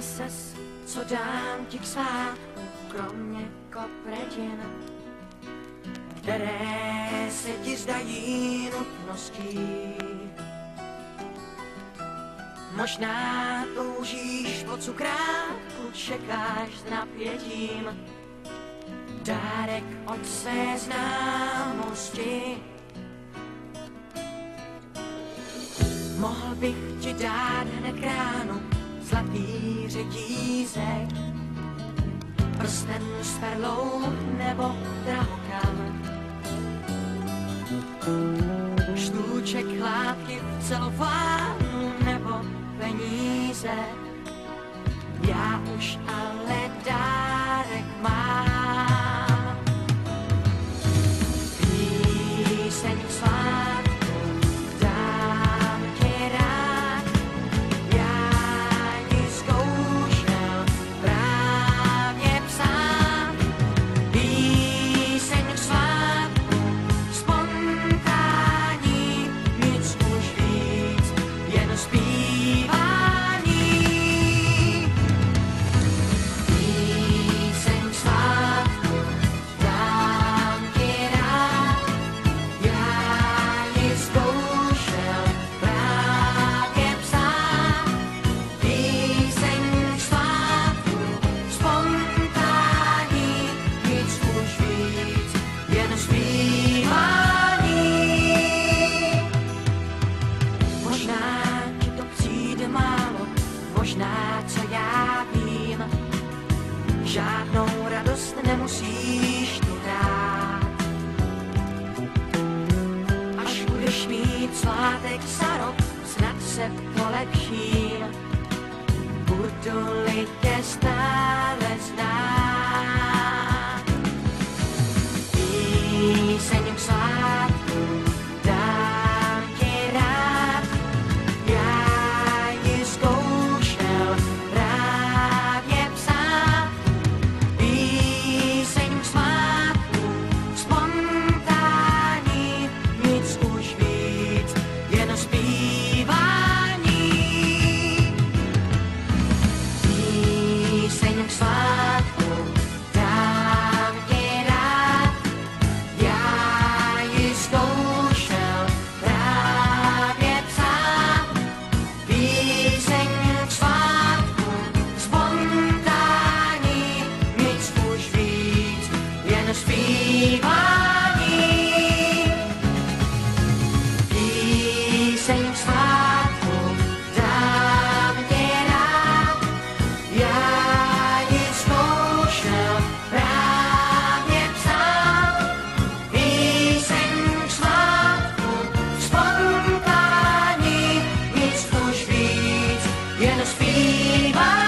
ses, co dám ti k svátku, kromě kopretin, které se ti zdají nutností. Možná toužíš po cukráku, čekáš s napětím dárek od své známosti. Mohl bych ti dát hned k ránu zlatý řetízek, prsten s perlou nebo drahokam, štůček chládky v celofánu nebo peníze. Já už ale dárek mám. Píseň k svátku dám ti rád, já ji zkoušel právě psát. Píseň k svátku spontánní, nic už víc, jen zpívání. Píseň k svátku dám ti rád, já ji zkoušel právě psát. Píseň k svátku spontánní, nic už víc, jen zpívání. Možná ti to přijde málo, možná, co já vím, žádnou radost nemusíš tu hrát. Až budeš mít svátek za rok, snad se polepším, budu-li tě stále znát. Píseň k svátku dám ti rád, já ji zkoušel právě psát. Píseň k svátku spontánní, nic už víc, jen zpívání. Píseň k svátku dám ti rád, já ji zkoušel právě psát. Píseň k svátku spontánní, nic už víc, jen zpívání. Píseň k svátku dám ti rád, já ji zkoušel právě psát. Píseň k svátku spontánní, nic už víc, jen zpívání.